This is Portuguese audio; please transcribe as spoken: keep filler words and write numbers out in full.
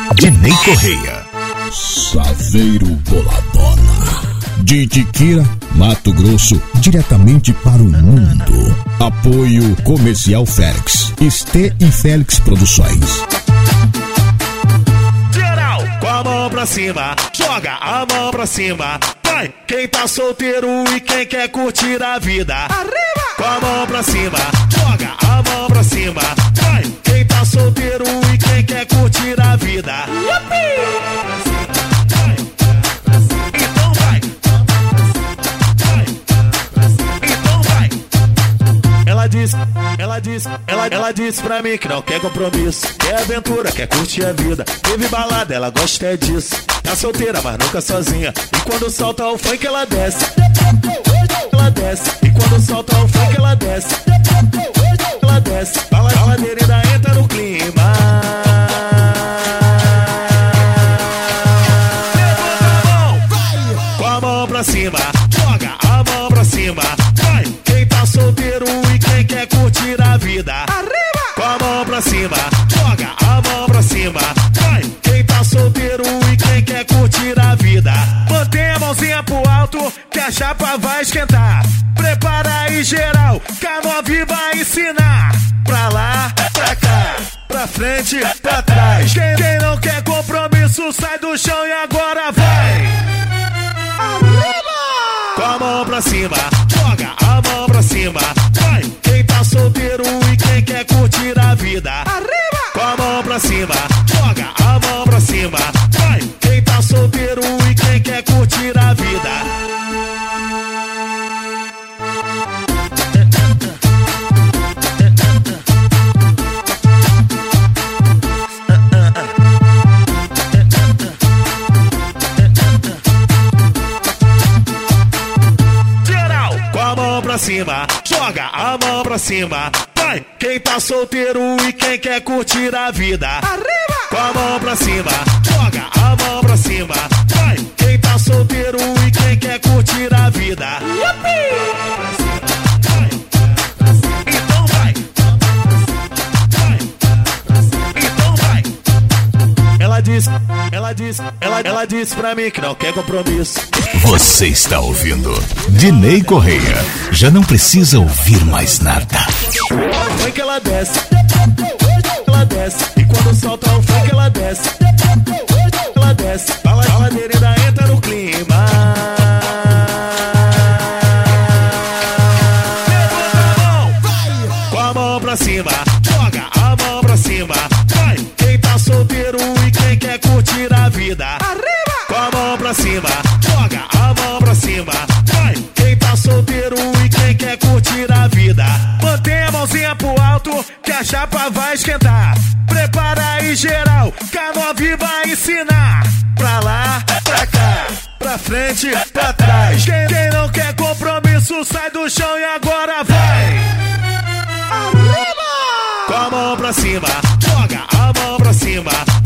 Dinei Correia. Saveiro Boladona. De Itiquira, Mato Grosso, diretamente para o mundo. Apoio Comercial Félix. Esté e Félix Produções. Geral, com a mão pra cima, joga a mão pra cima. Vai, quem tá solteiro e quem quer curtir a vida. Arriba! Com a mão pra cima, joga a mão pra cima. Vai, quem tá solteiro e quem quer curtir a vida. Yupi! Ela diz, ela diz, ela, ela disse pra mim que não quer compromisso, quer aventura, quer curtir a vida. Teve balada, ela gosta é disso. Tá solteira, mas nunca sozinha. E quando solta o funk, ela desce. Ela desce. E quando solta o funk, ela desce. Ela desce. Bala, baladeira ainda entra no clima. Levanta a mão, com a mão pra cima, joga a mão pra cima. Vai, quem tá solteiro e quem quer curtir a vida. Arriba! Com a mão pra cima, joga a mão pra cima. Vai, quem tá solteiro e quem quer curtir a vida. Mantém a mãozinha pro alto que a chapa vai esquentar. Prepara aí geral, que a novinha vai ensinar. Pra lá, pra cá, pra frente, pra trás. Quem, quem não quer compromisso sai do chão e agora vai. Arriba! Com a mão pra cima, joga a mão pra cima. Vai, quem tá solteiro e quem quer curtir a vida. Arriba! Com a mão pra cima, joga a mão pra cima. Vai, quem tá solteiro e quem quer curtir a vida. Pra cima, joga a mão pra cima. Vai, quem tá solteiro e quem quer curtir a vida. Arriba! Com a mão pra cima, joga a mão pra cima. Vai, quem tá solteiro e quem quer curtir a vida. Yupi! Então vai. Então vai. Ela diz, ela diz, ela, ela disse pra mim que não quer compromisso. Você está ouvindo Dinei Correia. Já não precisa ouvir mais nada. O funk ela desce, ela desce. E quando solta o funk ela desce, ela desce. Bala, baladeira ainda entra no clima. Levanta a mão, com a mão pra cima, joga a mão pra cima. Vai, quem tá solteiro e quem quer curtir a vida. Arriba! Com a mão pra cima, joga a mão pra cima. Vai, quem tá solteiro e quem quer curtir a vida. Mantém a mãozinha pro alto que a chapa vai esquentar. Prepara aí geral, que a novinha vai ensinar. Pra lá, pra cá, pra frente, pra trás. Quem, quem não quer compromisso sai do chão e agora vai. Arriba! Com a mão pra cima, joga a mão pra cima.